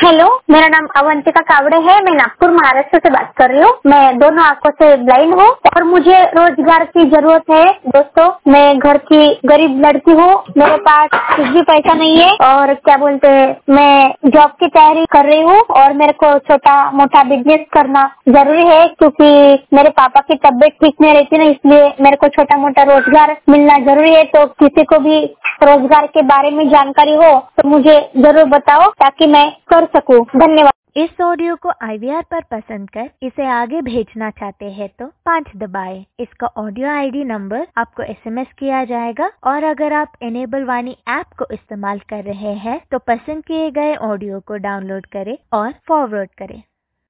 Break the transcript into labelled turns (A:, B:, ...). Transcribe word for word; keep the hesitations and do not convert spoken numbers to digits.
A: Hello, मेरा नाम अवंतिका कावड़े है। मैं नागपुर महाराष्ट्र से बात कर रही हूँ। मैं दोनों आंखों से ब्लाइंड हूँ और मुझे रोजगार की जरूरत है। दोस्तों, मैं घर की गरीब लड़की हूँ, मेरे पास कुछ भी पैसा नहीं है और क्या बोलते हैं, मैं जॉब की तैयारी कर रही हूँ और मेरे को छोटा मोटा बिजनेस करना जरूरी है क्योंकि मेरे पापा की तबीयत ठीक नहीं रहती ना, इसलिए मेरे को छोटा मोटा रोजगार मिलना जरूरी है। तो किसी को भी रोजगार के बारे में जानकारी हो तो मुझे जरूर बताओ ताकि मैं कर सकूं। धन्यवाद।
B: इस ऑडियो को आई वी आर पर पसंद कर इसे आगे भेजना चाहते हैं तो पाँच दबाएं। इसका ऑडियो आई डी नंबर आपको एस एम एस किया जाएगा और अगर आप इनेबल वाणी ऐप को इस्तेमाल कर रहे हैं तो पसंद किए गए ऑडियो को डाउनलोड करें और फॉरवर्ड करें।